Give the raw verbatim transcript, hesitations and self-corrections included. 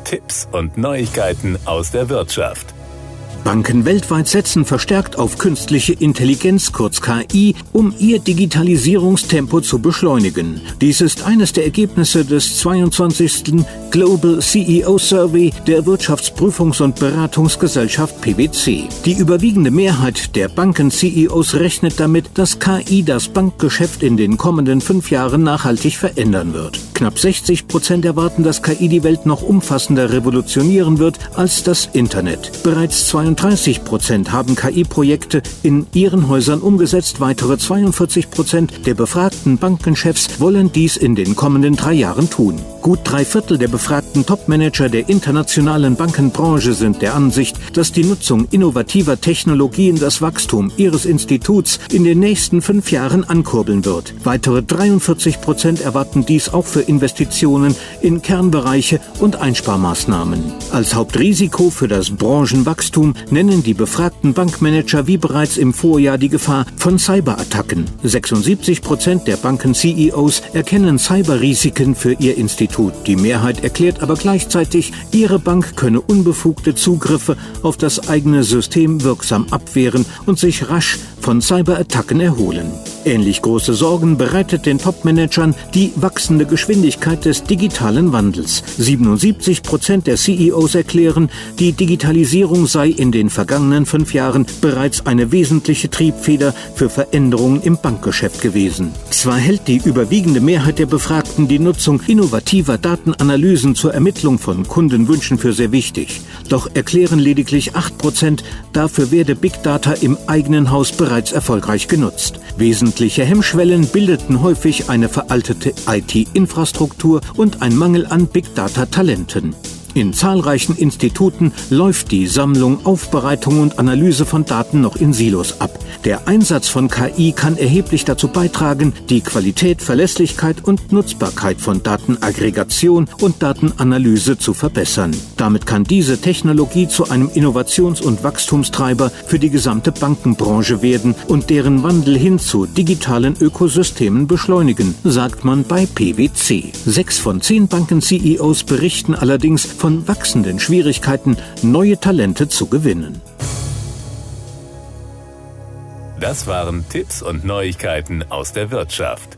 Tipps und Neuigkeiten aus der Wirtschaft. Banken weltweit setzen verstärkt auf künstliche Intelligenz, kurz K I, um ihr Digitalisierungstempo zu beschleunigen. Dies ist eines der Ergebnisse des zweiundzwanzigsten Global C E O Survey der Wirtschaftsprüfungs- und Beratungsgesellschaft P W C. Die überwiegende Mehrheit der Banken-C E Os rechnet damit, dass K I das Bankgeschäft in den kommenden fünf Jahren nachhaltig verändern wird. Knapp sechzig Prozent erwarten, dass K I die Welt noch umfassender revolutionieren wird als das Internet. Bereits zweiunddreißig Prozent haben K I-Projekte in ihren Häusern umgesetzt. Weitere zweiundvierzig Prozent der befragten Bankenchefs wollen dies in den kommenden drei Jahren tun. Gut drei Viertel der befragten Topmanager der internationalen Bankenbranche sind der Ansicht, dass die Nutzung innovativer Technologien das Wachstum ihres Instituts in den nächsten fünf Jahren ankurbeln wird. Weitere dreiundvierzig Prozent erwarten dies auch für Investitionen in Kernbereiche und Einsparmaßnahmen. Als Hauptrisiko für das Branchenwachstum nennen die befragten Bankmanager wie bereits im Vorjahr die Gefahr von Cyberattacken. sechsundsiebzig Prozent der Banken-C E Os erkennen Cyberrisiken für ihr Institut. Die Mehrheit erklärt aber gleichzeitig, ihre Bank könne unbefugte Zugriffe auf das eigene System wirksam abwehren und sich rasch von Cyberattacken erholen. Ähnlich große Sorgen bereitet den Topmanagern die wachsende Geschwindigkeit des digitalen Wandels. siebenundsiebzig Prozent der C E Os erklären, die Digitalisierung sei in den vergangenen fünf Jahren bereits eine wesentliche Triebfeder für Veränderungen im Bankgeschäft gewesen. Zwar hält die überwiegende Mehrheit der Befragten die Nutzung innovativer Datenanalysen zur Ermittlung von Kundenwünschen für sehr wichtig. Doch erklären lediglich acht Prozent, dafür werde Big Data im eigenen Haus bereits erfolgreich genutzt. Wesentliche Hemmschwellen bildeten häufig eine veraltete I T-Infrastruktur und ein Mangel an Big Data-Talenten. In zahlreichen Instituten läuft die Sammlung, Aufbereitung und Analyse von Daten noch in Silos ab. Der Einsatz von K I kann erheblich dazu beitragen, die Qualität, Verlässlichkeit und Nutzbarkeit von Datenaggregation und Datenanalyse zu verbessern. Damit kann diese Technologie zu einem Innovations- und Wachstumstreiber für die gesamte Bankenbranche werden und deren Wandel hin zu digitalen Ökosystemen beschleunigen, sagt man bei P W C. Sechs von zehn Banken-C E Os berichten allerdings von wachsenden Schwierigkeiten, neue Talente zu gewinnen. Das waren Tipps und Neuigkeiten aus der Wirtschaft.